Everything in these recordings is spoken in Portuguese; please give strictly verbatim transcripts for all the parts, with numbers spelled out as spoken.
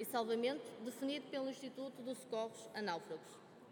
e Salvamento, definido pelo Instituto de Socorros a Náufragos.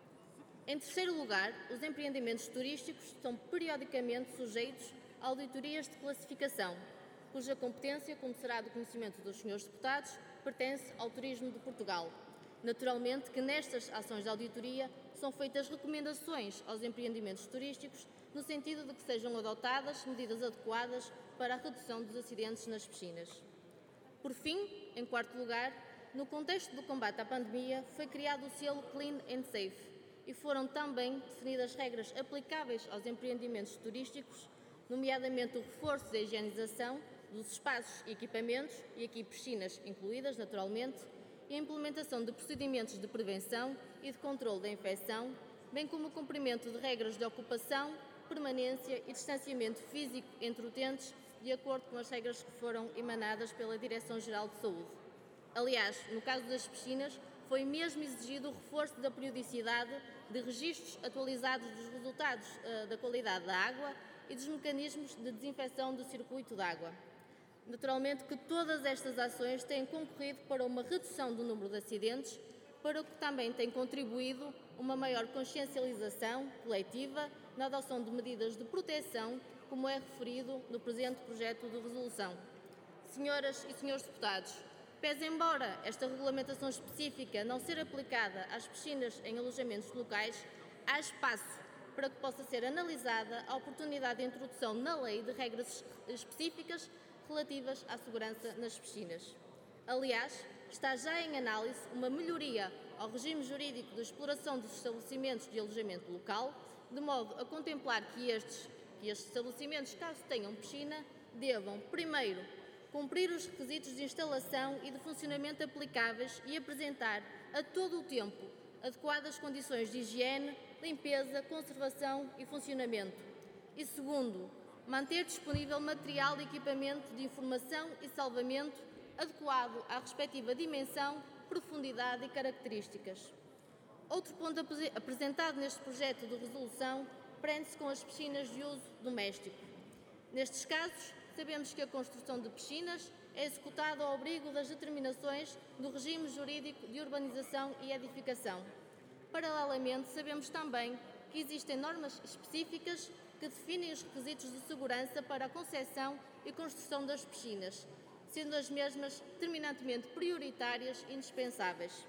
Em terceiro lugar, os empreendimentos turísticos são periodicamente sujeitos a auditorias de classificação, cuja competência, como será do conhecimento dos senhores deputados, pertence ao Turismo de Portugal. Naturalmente que nestas ações de auditoria são feitas recomendações aos empreendimentos turísticos no sentido de que sejam adotadas medidas adequadas para a redução dos acidentes nas piscinas. Por fim, em quarto lugar, no contexto do combate à pandemia, foi criado o selo Clean and Safe e foram também definidas regras aplicáveis aos empreendimentos turísticos, nomeadamente o reforço da higienização dos espaços e equipamentos, e aqui piscinas incluídas, naturalmente, e a implementação de procedimentos de prevenção e de controle da infecção, bem como o cumprimento de regras de ocupação, permanência e distanciamento físico entre utentes, de acordo com as regras que foram emanadas pela Direção-Geral de Saúde. Aliás, no caso das piscinas, foi mesmo exigido o reforço da periodicidade de registros atualizados dos resultados uh, da qualidade da água e dos mecanismos de desinfecção do circuito de água. Naturalmente que todas estas ações têm concorrido para uma redução do número de acidentes, para o que também tem contribuído uma maior consciencialização coletiva na adoção de medidas de proteção, como é referido no presente projeto de resolução. Senhoras e senhores deputados, pese embora esta regulamentação específica não ser aplicada às piscinas em alojamentos locais, há espaço para que possa ser analisada a oportunidade de introdução na lei de regras específicas relativas à segurança nas piscinas. Aliás, está já em análise uma melhoria ao regime jurídico de exploração dos estabelecimentos de alojamento local, de modo a contemplar que estes, que estes estabelecimentos, caso tenham piscina, devam, primeiro, cumprir os requisitos de instalação e de funcionamento aplicáveis e apresentar, a todo o tempo, adequadas condições de higiene, limpeza, conservação e funcionamento. E segundo, manter disponível material e equipamento de informação e salvamento adequado à respectiva dimensão, profundidade e características. Outro ponto apresentado neste projeto de resolução prende-se com as piscinas de uso doméstico. Nestes casos, sabemos que a construção de piscinas é executada ao abrigo das determinações do regime jurídico de urbanização e edificação. Paralelamente, sabemos também que existem normas específicas que definem os requisitos de segurança para a concessão e construção das piscinas, sendo as mesmas determinantemente prioritárias e indispensáveis.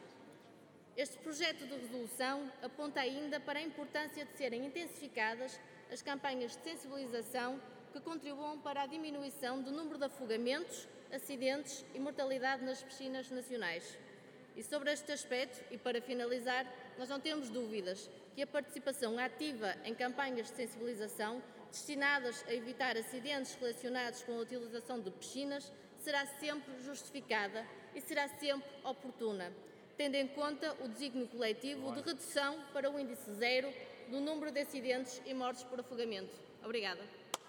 Este projeto de resolução aponta ainda para a importância de serem intensificadas as campanhas de sensibilização que contribuam para a diminuição do número de afogamentos, acidentes e mortalidade nas piscinas nacionais. E sobre este aspecto, e para finalizar, nós não temos dúvidas que a participação ativa em campanhas de sensibilização destinadas a evitar acidentes relacionados com a utilização de piscinas será sempre justificada e será sempre oportuna, tendo em conta o desígnio coletivo de redução para o índice zero do número de acidentes e mortes por afogamento. Obrigada.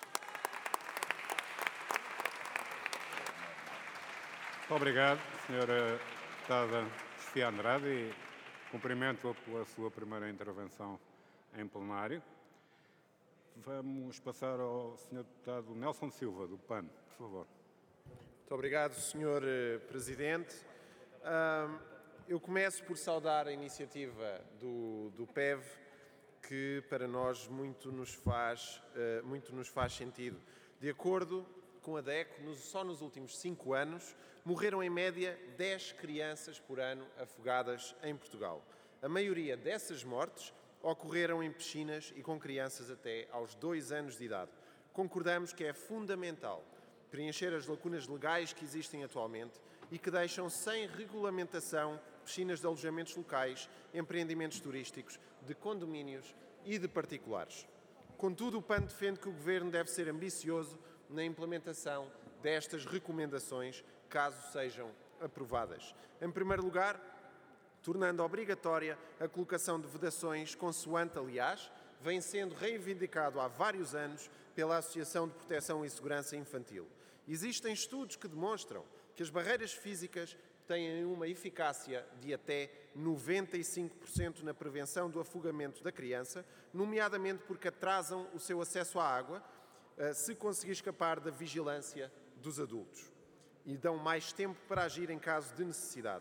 Obrigado, senhora Deputada Sofia Andrade, e cumprimento-a pela sua primeira intervenção em plenário. Vamos passar ao senhor Deputado Nelson Silva, do P A N, por favor. Muito obrigado, senhor Presidente. Eu começo por saudar a iniciativa do, do P E V, que para nós muito nos faz, muito nos faz sentido. De acordo com a DECO, só nos últimos cinco anos, morreram em média dez crianças por ano afogadas em Portugal. A maioria dessas mortes ocorreram em piscinas e com crianças até aos dois anos de idade. Concordamos que é fundamental preencher as lacunas legais que existem atualmente e que deixam sem regulamentação piscinas de alojamentos locais, empreendimentos turísticos, de condomínios e de particulares. Contudo, o P A N defende que o Governo deve ser ambicioso na implementação destas recomendações, caso sejam aprovadas. Em primeiro lugar, tornando obrigatória a colocação de vedações, consoante, aliás, vem sendo reivindicado há vários anos pela Associação de Proteção e Segurança Infantil. Existem estudos que demonstram que as barreiras físicas têm uma eficácia de até noventa e cinco por cento na prevenção do afogamento da criança, nomeadamente porque atrasam o seu acesso à água, se conseguir escapar da vigilância dos adultos, e dão mais tempo para agir em caso de necessidade.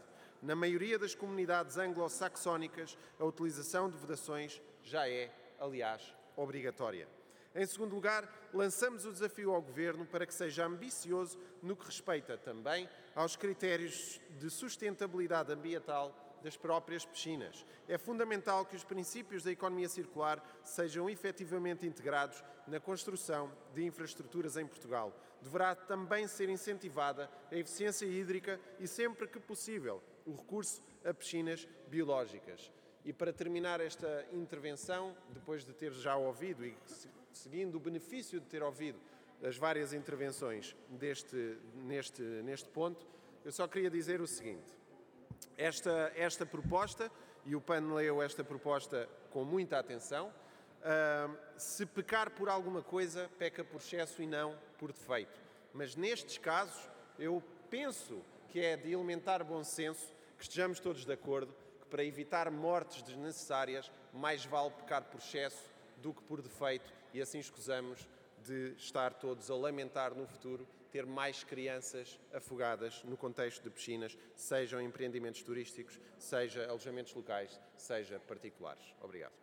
Na maioria das comunidades anglo-saxónicas, a utilização de vedações já é, aliás, obrigatória. Em segundo lugar, lançamos o desafio ao Governo para que seja ambicioso no que respeita também aos critérios de sustentabilidade ambiental das próprias piscinas. É fundamental que os princípios da economia circular sejam efetivamente integrados na construção de infraestruturas em Portugal. Deverá também ser incentivada a eficiência hídrica e, sempre que possível, o recurso a piscinas biológicas. E para terminar esta intervenção, depois de ter já ouvido e seguindo o benefício de ter ouvido as várias intervenções deste, neste, neste ponto, eu só queria dizer o seguinte. Esta, esta proposta, e o P A N leu esta proposta com muita atenção, uh, se pecar por alguma coisa, peca por excesso e não por defeito. Mas nestes casos, eu penso que é de elementar bom senso que estejamos todos de acordo que para evitar mortes desnecessárias, mais vale pecar por excesso do que por defeito, e assim escusamos de estar todos a lamentar no futuro ter mais crianças afogadas no contexto de piscinas, sejam empreendimentos turísticos, seja alojamentos locais, seja particulares. Obrigado.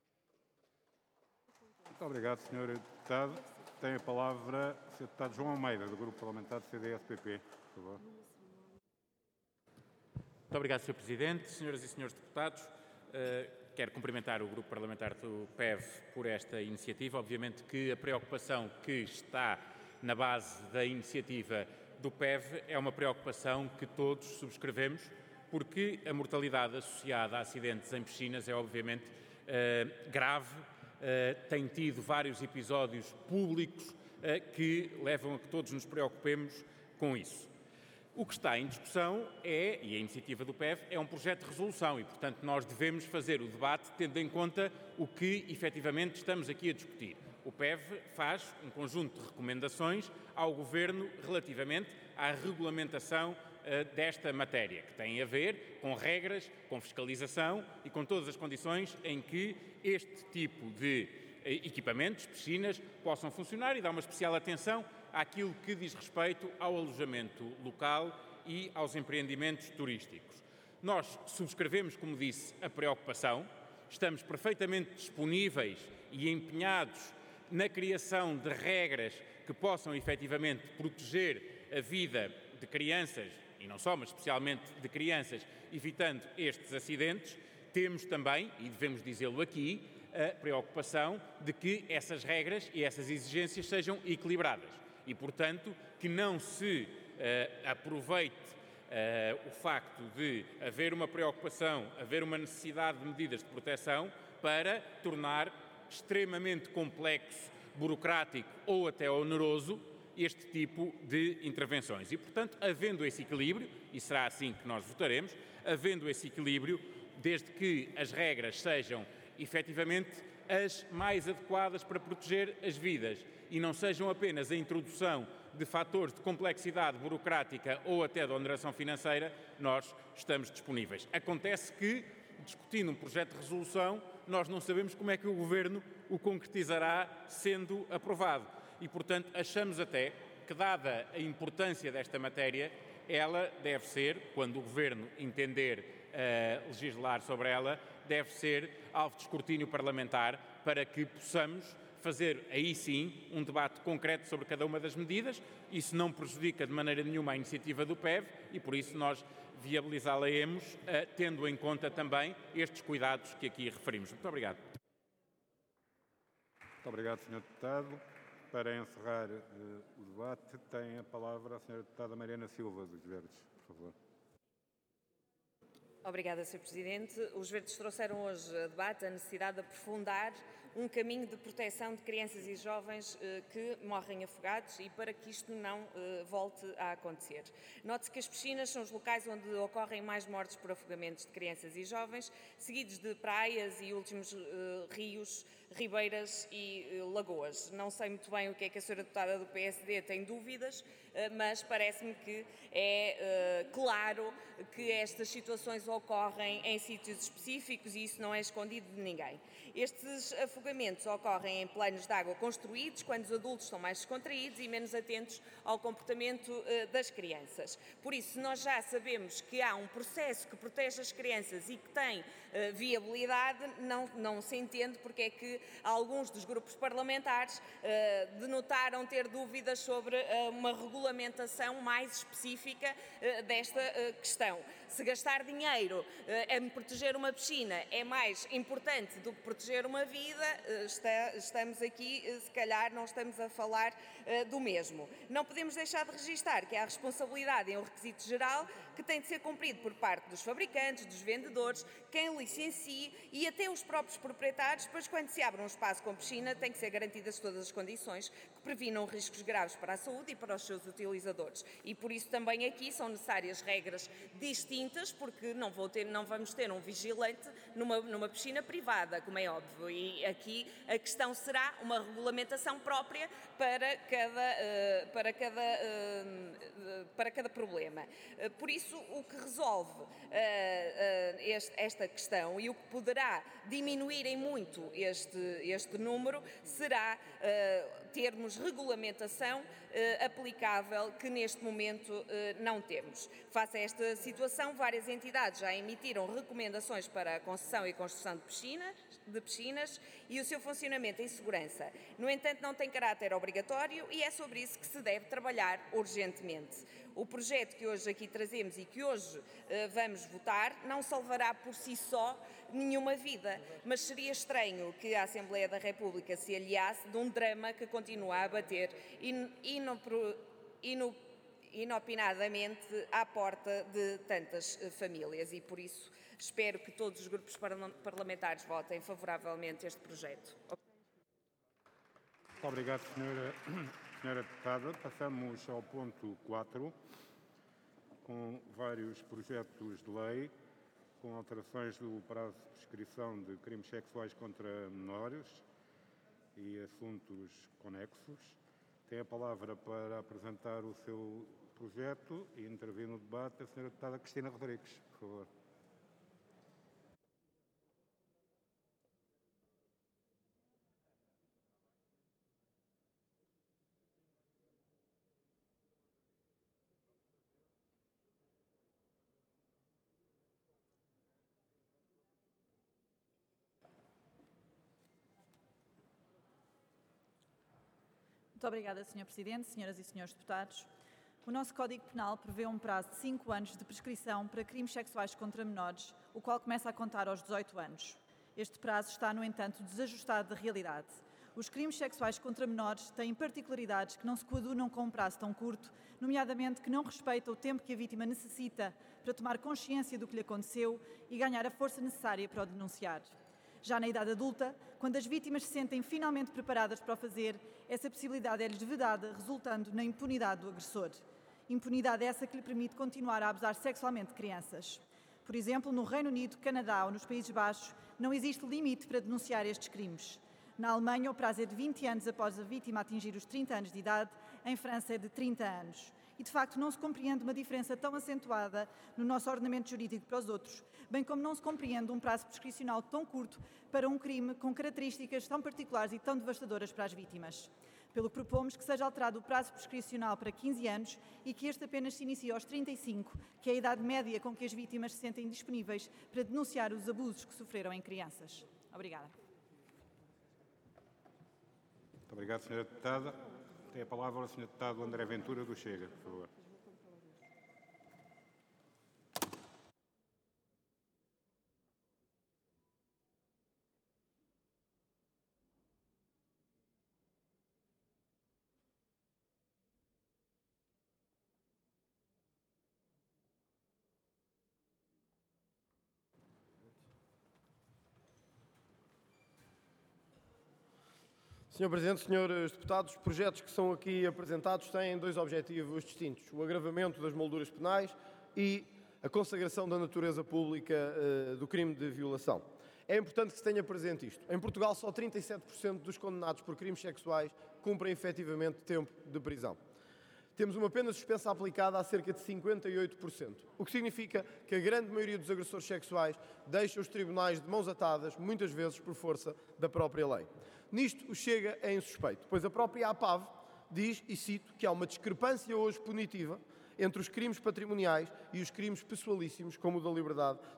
Muito obrigado, senhor Deputado. Tem a palavra o senhor Deputado João Almeida, do Grupo Parlamentar do C D S P P. Por favor. Muito obrigado, senhor Presidente. Senhoras e senhores deputados, uh, quero cumprimentar o Grupo Parlamentar do P E V por esta iniciativa. Obviamente que a preocupação que está na base da iniciativa do P E V é uma preocupação que todos subscrevemos, porque a mortalidade associada a acidentes em piscinas é obviamente uh, grave, uh, tem tido vários episódios públicos uh, que levam a que todos nos preocupemos com isso. O que está em discussão é, e a iniciativa do P E V, é um projeto de resolução e, portanto, nós devemos fazer o debate tendo em conta o que efetivamente estamos aqui a discutir. O P E V faz um conjunto de recomendações ao Governo relativamente à regulamentação uh, desta matéria, que tem a ver com regras, com fiscalização e com todas as condições em que este tipo de uh, equipamentos, piscinas, possam funcionar, e dá uma especial atenção àquilo que diz respeito ao alojamento local e aos empreendimentos turísticos. Nós subscrevemos, como disse, a preocupação, estamos perfeitamente disponíveis e empenhados na criação de regras que possam efetivamente proteger a vida de crianças, e não só, mas especialmente de crianças, evitando estes acidentes. Temos também, e devemos dizê-lo aqui, a preocupação de que essas regras e essas exigências sejam equilibradas e, portanto, que não se uh, aproveite uh, o facto de haver uma preocupação, haver uma necessidade de medidas de proteção para tornar extremamente complexo, burocrático ou até oneroso este tipo de intervenções. E, portanto, havendo esse equilíbrio, e será assim que nós votaremos, havendo esse equilíbrio, desde que as regras sejam efetivamente as mais adequadas para proteger as vidas e não sejam apenas a introdução de fatores de complexidade burocrática ou até de oneração financeira, nós estamos disponíveis. Acontece que, discutindo um projeto de resolução, nós não sabemos como é que o Governo o concretizará sendo aprovado. E, portanto, achamos até que, dada a importância desta matéria, ela deve ser, quando o Governo entender uh, legislar sobre ela, deve ser alvo de escrutínio parlamentar para que possamos fazer, aí sim, um debate concreto sobre cada uma das medidas. Isso não prejudica de maneira nenhuma a iniciativa do P E V e, por isso, nós viabilizá-la-emos, uh, tendo em conta também estes cuidados que aqui referimos. Muito obrigado. Muito obrigado, senhor Deputado. Para encerrar uh, o debate, tem a palavra a senhora Deputada Mariana Silva, dos Verdes, por favor. Obrigada, senhor Presidente. Os Verdes trouxeram hoje a debate a necessidade de aprofundar um caminho de proteção de crianças e jovens eh, que morrem afogados e para que isto não eh, volte a acontecer. Note-se que as piscinas são os locais onde ocorrem mais mortes por afogamentos de crianças e jovens, seguidos de praias e últimos eh, rios ribeiras e lagoas. Não sei muito bem o que é que a senhora deputada do P S D tem dúvidas, mas parece-me que é uh, claro que estas situações ocorrem em sítios específicos e isso não é escondido de ninguém. Estes afogamentos ocorrem em planos de água construídos, quando os adultos estão mais descontraídos e menos atentos ao comportamento uh, das crianças. Por isso, se nós já sabemos que há um processo que protege as crianças e que tem uh, viabilidade, não, não se entende porque é que alguns dos grupos parlamentares uh, denotaram ter dúvidas sobre uh, uma regulamentação mais específica uh, desta uh, questão. Se gastar dinheiro uh, em proteger uma piscina é mais importante do que proteger uma vida, uh, está, estamos aqui, uh, se calhar não estamos a falar uh, do mesmo. Não podemos deixar de registar que há responsabilidade em um requisito geral que tem de ser cumprido por parte dos fabricantes, dos vendedores, quem licencie e até os próprios proprietários, pois quando se abre um espaço com piscina têm que ser garantidas todas as condições que previnam riscos graves para a saúde e para os seus utilizadores. E por isso também aqui são necessárias regras distintas, porque não, vou ter, não vamos ter um vigilante numa, numa piscina privada, como é óbvio, e aqui a questão será uma regulamentação própria para cada, uh, para cada, uh, uh, para cada problema. Uh, por isso, o que resolve uh, uh, este, esta questão e o que poderá diminuir em muito este, este número será uh, termos regulamentação uh, aplicável que neste momento uh, não temos. Face a esta situação, várias entidades já emitiram recomendações para a concessão e construção de piscinas, de piscinas e o seu funcionamento em segurança. No entanto, não tem caráter obrigatório e é sobre isso que se deve trabalhar urgentemente. O projeto que hoje aqui trazemos e que hoje uh, vamos votar não salvará por si só nenhuma vida, mas seria estranho que a Assembleia da República se aliasse de um drama que continua a bater in, inopro, ino, inopinadamente à porta de tantas uh, famílias e por isso espero que todos os grupos parlamentares votem favoravelmente este projeto. Muito obrigado, senhora, senhora Deputada. Passamos ao ponto quatro, com vários projetos de lei, com alterações do prazo de prescrição de crimes sexuais contra menores e assuntos conexos. Tem a palavra para apresentar o seu projeto e intervir no debate a senhora Deputada Cristina Rodrigues, por favor. Muito obrigada, senhor Presidente, senhoras e senhores deputados. O nosso Código Penal prevê um prazo de cinco anos de prescrição para crimes sexuais contra menores, o qual começa a contar aos dezoito anos. Este prazo está, no entanto, desajustado da realidade. Os crimes sexuais contra menores têm particularidades que não se coadunam com um prazo tão curto, nomeadamente que não respeita o tempo que a vítima necessita para tomar consciência do que lhe aconteceu e ganhar a força necessária para o denunciar. Já na idade adulta, quando as vítimas se sentem finalmente preparadas para o fazer, essa possibilidade é-lhes vedada, resultando na impunidade do agressor. Impunidade essa que lhe permite continuar a abusar sexualmente de crianças. Por exemplo, no Reino Unido, Canadá ou nos Países Baixos, não existe limite para denunciar estes crimes. Na Alemanha, o prazo é de vinte anos após a vítima atingir os trinta anos de idade, em França é de trinta anos. E, de facto, não se compreende uma diferença tão acentuada no nosso ordenamento jurídico para os outros, bem como não se compreende um prazo prescricional tão curto para um crime com características tão particulares e tão devastadoras para as vítimas. Pelo que propomos que seja alterado o prazo prescricional para quinze anos e que este apenas se inicie aos trinta e cinco, que é a idade média com que as vítimas se sentem disponíveis para denunciar os abusos que sofreram em crianças. Obrigada. Muito obrigado, senhora Deputada. Tem a palavra o senhor Deputado André Ventura, do Chega, por favor. senhor Presidente, senhores deputados, os projetos que são aqui apresentados têm dois objetivos distintos: o agravamento das molduras penais e a consagração da natureza pública uh, do crime de violação. É importante que se tenha presente isto. Em Portugal, só trinta e sete por cento dos condenados por crimes sexuais cumprem efetivamente tempo de prisão. Temos uma pena suspensa aplicada a cerca de cinquenta e oito por cento, o que significa que a grande maioria dos agressores sexuais deixa os tribunais de mãos atadas, muitas vezes por força da própria lei. Nisto, o Chega é insuspeito, pois a própria A P A V diz, e cito, que há uma discrepância hoje punitiva entre os crimes patrimoniais e os crimes pessoalíssimos, como o da liberdade